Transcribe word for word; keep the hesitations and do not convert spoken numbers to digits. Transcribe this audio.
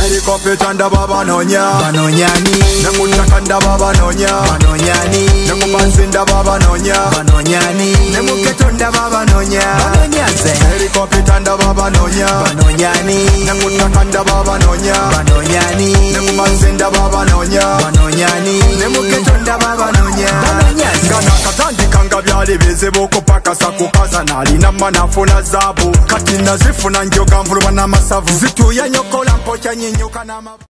Helicopter ndaba banonya banonyani Nemutaka ndaba banonya banonyani Nemubansi ndaba banonya banonyani Nemuketo ndaba banonya banonyaze Helicopter ndaba banonya banonyani Nemutaka ndaba banonya banonyani Nemubansi ndaba banonya banonyani Nemuketo ndaba banonya banonyaze Ngana katandika nga byali bizibu okupakasa kukaza nalina manafuna zaabu kati nazifuna njoga nvuluba n'amasavu zituya nyokola mpocha nyinyuka n'amavu